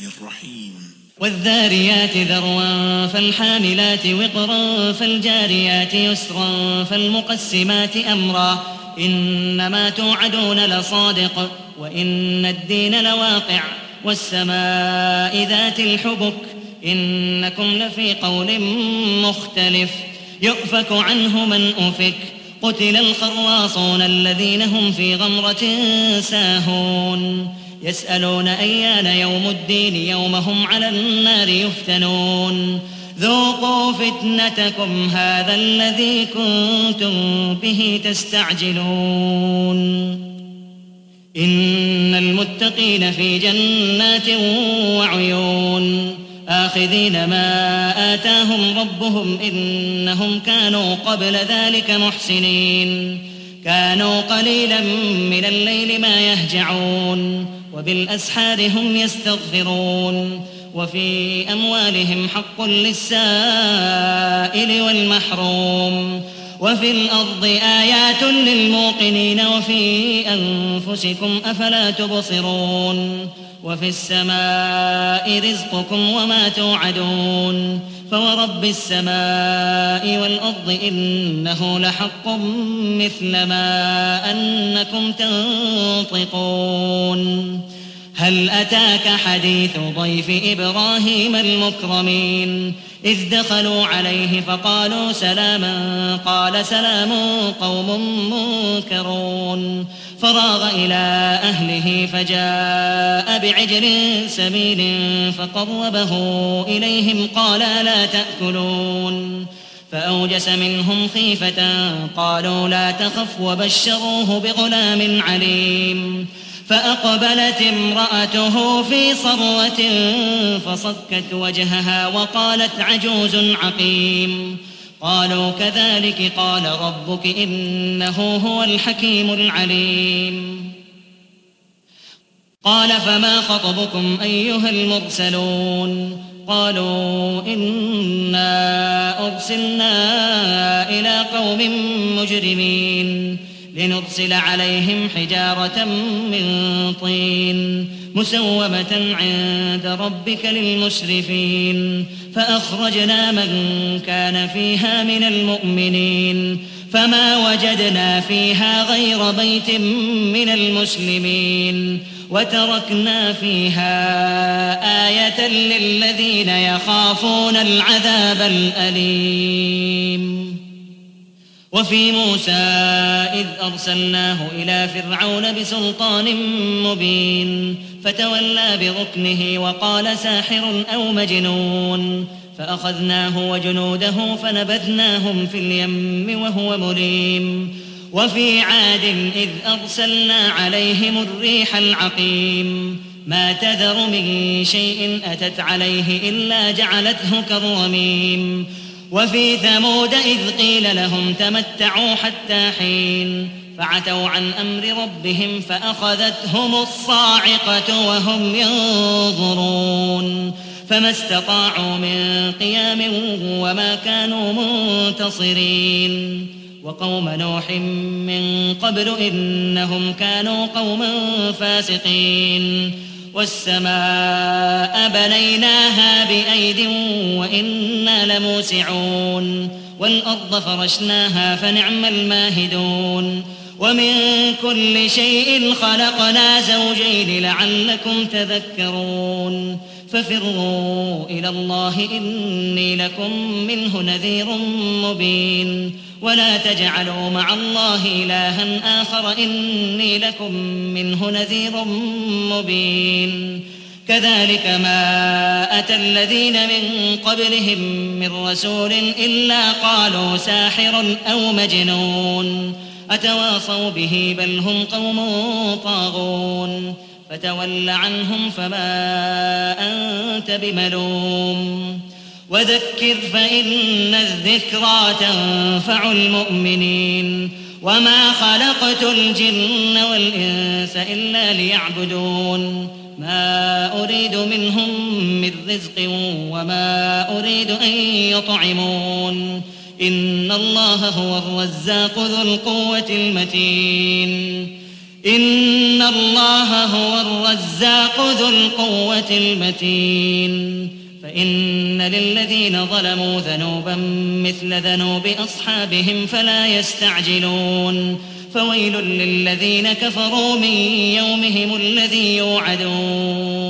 الرحيم والذاريات ذروا فالحاملات وقرا فالجاريات يسرا فالمقسمات أمرا إنما توعدون لصادق وإن الدين لواقع والسماء ذات الحبك إنكم لفي قول مختلف يؤفك عنه من أفك قتل الخراصون الذين هم في غمرة ساهون يسألون أيان يوم الدين يوم هم على النار يفتنون ذوقوا فتنتكم هذا الذي كنتم به تستعجلون إن المتقين في جنات وعيون آخذين ما آتاهم ربهم إنهم كانوا قبل ذلك محسنين كانوا قليلا من الليل ما يهجعون وبالأسحار هم يستغفرون وفي أموالهم حق للسائل والمحروم وفي الأرض آيات للموقنين وفي أنفسكم أفلا تبصرون وفي السماء رزقكم وما توعدون فورب السماء والأرض إنه لحق مثل ما أنكم تنطقون هل أتاك حديث ضيف إبراهيم المكرمين إذ دخلوا عليه فقالوا سلاما قال سلام قوم منكرون فراغ إلى أهله فجاء بعجل سمين فقربه إليهم قال لا تأكلون فأوجس منهم خيفة قالوا لا تخف وبشروه بغلام عليم فأقبلت امرأته في صرة فصكت وجهها وقالت عجوز عقيم قالوا كذلك قال ربك إنه هو الحكيم العليم قال فما خطبكم أيها المرسلون قالوا إنا أرسلنا إلى قوم مجرمين لنرسل عليهم حجارة من طين مسومة عند ربك للمسرفين فأخرجنا من كان فيها من المؤمنين فما وجدنا فيها غير بيت من المسلمين وتركنا فيها آية للذين يخافون العذاب الأليم وفي موسى إذ أرسلناه إلى فرعون بسلطان مبين فتولى بركنه وقال ساحر أو مجنون فأخذناه وجنوده فنبذناهم في اليم وهو مليم وفي عاد إذ أرسلنا عليهم الريح العقيم ما تذر من شيء أتت عليه إلا جعلته كالرميم وفي ثمود إذ قيل لهم تمتعوا حتى حين فعتوا عن أمر ربهم فأخذتهم الصاعقة وهم ينظرون فما استطاعوا من قيام وما كانوا منتصرين وقوم نوح من قبل إنهم كانوا قوما فاسقين والسماء بنيناها بأيد وإنا لموسعون والأرض فرشناها فنعم الماهدون ومن كل شيء خلقنا زوجين لعلكم تذكرون ففروا إلى الله إني لكم منه نذير مبين ولا تجعلوا مع الله إلها آخر إني لكم منه نذير مبين كذلك ما أتى الذين من قبلهم من رسول إلا قالوا ساحر أو مجنون أتواصوا به بل هم قوم طاغون فتول عنهم فما أنت بملوم وذكر فإن الذكرى تنفع المؤمنين وما خلقت الجن والإنس إلا ليعبدون ما أريد منهم من رزق وما أريد أن يطعمون إن الله هو الرزاق ذو القوة المتين إن الله هو الرزاق ذو القوة المتين فإن للذين ظلموا ذنوبا مثل ذنوب أصحابهم فلا يستعجلون فويل للذين كفروا من يومهم الذي يوعدون